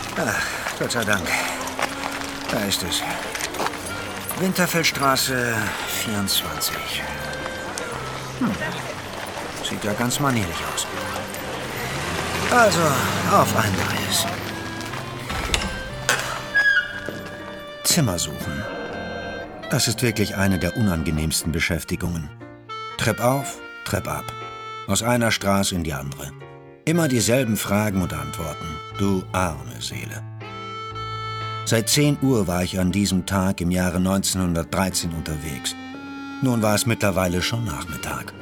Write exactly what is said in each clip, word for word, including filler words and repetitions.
Ach, Gott sei Dank. Da ist es. Winterfeldstraße vierundzwanzig. Hm. Sieht ja ganz manierlich aus. Also, auf ein neues. Zimmer suchen. Das ist wirklich eine der unangenehmsten Beschäftigungen. Trepp auf, Trepp ab. Aus einer Straße in die andere. Immer dieselben Fragen und Antworten. Du arme Seele. Seit zehn Uhr war ich an diesem Tag im Jahre neunzehnhundertdreizehn unterwegs. Nun war es mittlerweile schon Nachmittag.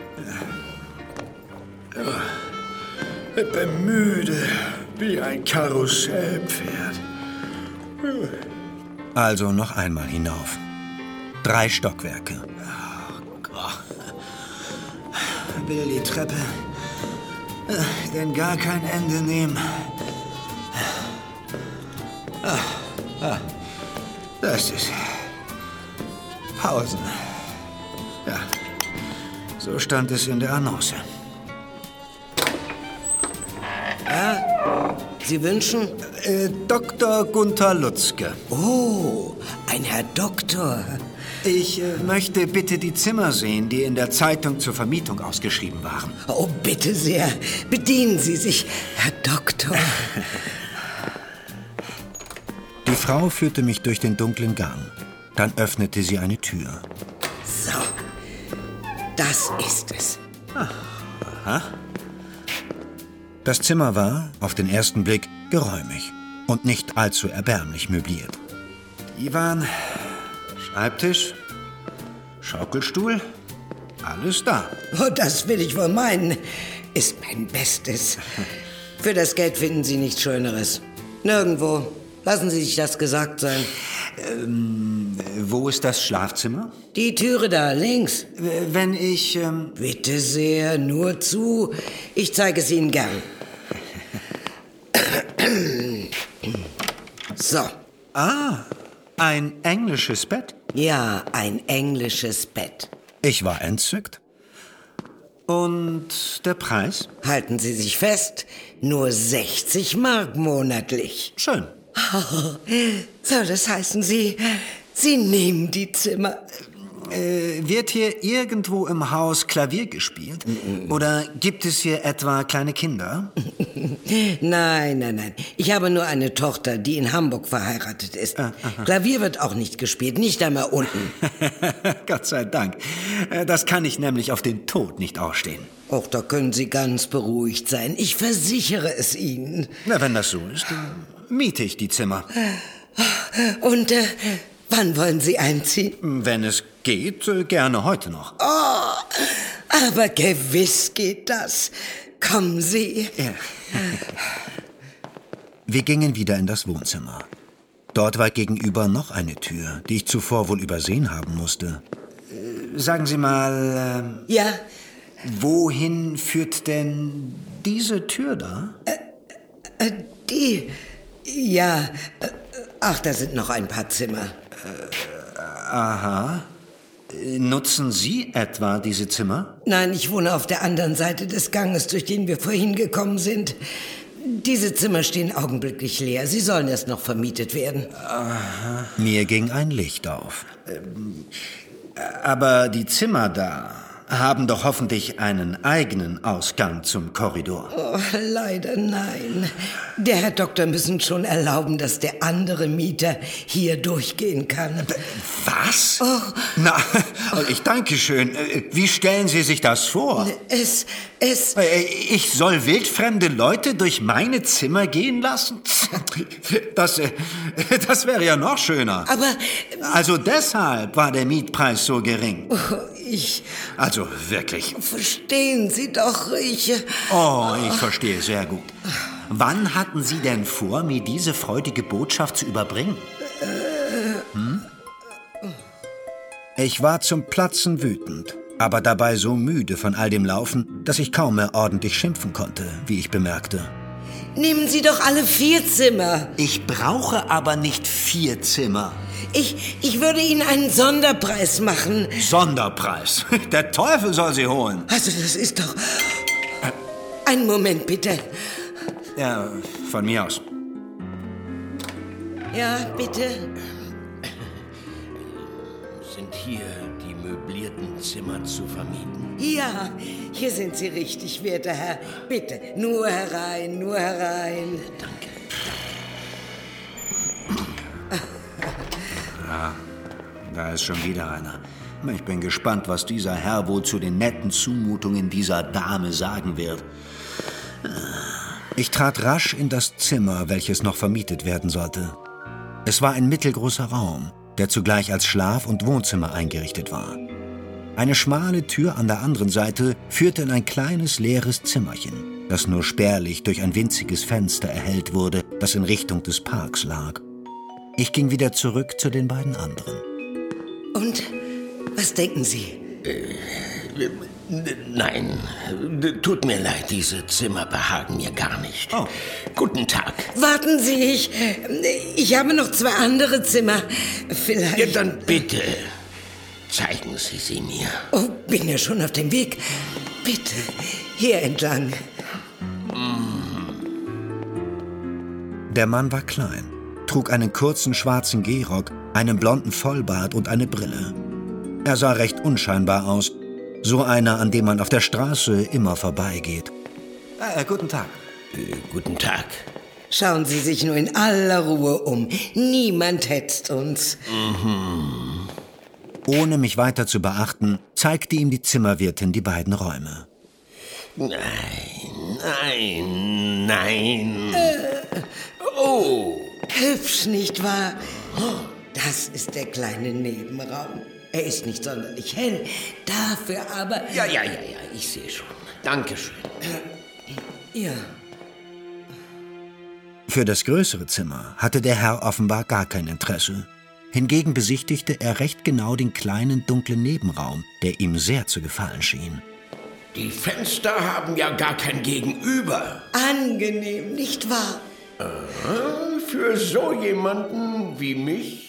Ich bin müde, wie ein Karussellpferd. Also noch einmal hinauf. Drei Stockwerke. Oh Gott. Will die Treppe denn gar kein Ende nehmen? Ah, ah, das ist Pausen. Ja, so stand es in der Annonce. Ja, Sie wünschen? Äh, Doktor Gunther Lutzke. Oh, ein Herr Doktor. Ich äh, möchte bitte die Zimmer sehen, die in der Zeitung zur Vermietung ausgeschrieben waren. Oh, bitte sehr. Bedienen Sie sich, Herr Doktor. Die Frau führte mich durch den dunklen Gang. Dann öffnete sie eine Tür. So, das ist es. Aha. Das Zimmer war, auf den ersten Blick, geräumig und nicht allzu erbärmlich möbliert. Divan, Schreibtisch, Schaukelstuhl, alles da. Oh, das will ich wohl meinen. Ist mein Bestes. Für das Geld finden Sie nichts Schöneres. Nirgendwo. Lassen Sie sich das gesagt sein. Ähm, wo ist das Schlafzimmer? Die Türe da, links. Wenn ich, ähm... Bitte sehr, nur zu. Ich zeige es Ihnen gern. So. Ah, ein englisches Bett? Ja, ein englisches Bett. Ich war entzückt. Und der Preis? Halten Sie sich fest, nur sechzig Mark monatlich. Schön. Oh, soll das heißen, Sie, Sie nehmen die Zimmer? Äh, wird hier irgendwo im Haus Klavier gespielt? Mm-mm. Oder gibt es hier etwa kleine Kinder? Nein, nein, nein. Ich habe nur eine Tochter, die in Hamburg verheiratet ist. Ah, Klavier wird auch nicht gespielt, nicht einmal unten. Gott sei Dank. Das kann ich nämlich auf den Tod nicht ausstehen. Auch da können Sie ganz beruhigt sein. Ich versichere es Ihnen. Na, wenn das so ist, dann miete ich die Zimmer. Und äh, wann wollen Sie einziehen? Wenn es geht, gerne heute noch. Oh, aber gewiss geht das. Kommen Sie. Ja. Wir gingen wieder in das Wohnzimmer. Dort war gegenüber noch eine Tür, die ich zuvor wohl übersehen haben musste. Sagen Sie mal... Äh, ja? Wohin führt denn diese Tür da? Äh, äh, die... Ja... Äh, ach, da sind noch ein paar Zimmer. Äh, aha. Nutzen Sie etwa diese Zimmer? Nein, ich wohne auf der anderen Seite des Ganges, durch den wir vorhin gekommen sind. Diese Zimmer stehen augenblicklich leer. Sie sollen erst noch vermietet werden. Aha. Mir ging ein Licht auf. Ähm, aber die Zimmer da haben doch hoffentlich einen eigenen Ausgang zum Korridor. Oh, leider nein. Der Herr Doktor müssen schon erlauben, dass der andere Mieter hier durchgehen kann. Was? Oh. Na, ich danke schön. Wie stellen Sie sich das vor? Es, es... Ich soll wildfremde Leute durch meine Zimmer gehen lassen? Das, das wäre ja noch schöner. Aber... Also deshalb war der Mietpreis so gering. Oh, ich... Also wirklich. Verstehen Sie doch, ich... Oh, ich verstehe sehr gut. Wann hatten Sie denn vor, mir diese freudige Botschaft zu überbringen? Hm? Ich war zum Platzen wütend, aber dabei so müde von all dem Laufen, dass ich kaum mehr ordentlich schimpfen konnte, wie ich bemerkte. Nehmen Sie doch alle vier Zimmer. Ich brauche aber nicht vier Zimmer. Ich, ich würde Ihnen einen Sonderpreis machen. Sonderpreis? Der Teufel soll sie holen. Also das ist doch... Einen Moment, bitte. Ja, von mir aus. Ja, bitte? Sind hier die möblierten Zimmer zu vermieten? Ja, hier sind Sie richtig, werter Herr. Bitte, nur herein, nur herein. Danke. Ja, da ist schon wieder einer. Ich bin gespannt, was dieser Herr wohl zu den netten Zumutungen dieser Dame sagen wird. Ich trat rasch in das Zimmer, welches noch vermietet werden sollte. Es war ein mittelgroßer Raum, der zugleich als Schlaf- und Wohnzimmer eingerichtet war. Eine schmale Tür an der anderen Seite führte in ein kleines, leeres Zimmerchen, das nur spärlich durch ein winziges Fenster erhellt wurde, das in Richtung des Parks lag. Ich ging wieder zurück zu den beiden anderen. Und was denken Sie? Äh, nein, tut mir leid, diese Zimmer behagen mir gar nicht. Oh. Guten Tag. Warten Sie, ich, ich habe noch zwei andere Zimmer. Vielleicht... Ja, dann bitte, zeigen Sie sie mir. Oh, bin ja schon auf dem Weg. Bitte, hier entlang. Der Mann war klein, trug einen kurzen schwarzen Gehrock, einen blonden Vollbart und eine Brille. Er sah recht unscheinbar aus, so einer, an dem man auf der Straße immer vorbeigeht. Äh, guten Tag. Äh, guten Tag. Schauen Sie sich nur in aller Ruhe um. Niemand hetzt uns. Mhm. Ohne mich weiter zu beachten, zeigte ihm die Zimmerwirtin die beiden Räume. Nein, nein, nein. Äh, oh. Hübsch, nicht wahr? Das ist der kleine Nebenraum. Er ist nicht sonderlich hell, dafür aber... Ja, ja, ja, ja, ich sehe schon. Dankeschön. Ja. Für das größere Zimmer hatte der Herr offenbar gar kein Interesse. Hingegen besichtigte er recht genau den kleinen, dunklen Nebenraum, der ihm sehr zu gefallen schien. Die Fenster haben ja gar kein Gegenüber. Angenehm, nicht wahr? Aha, für so jemanden wie mich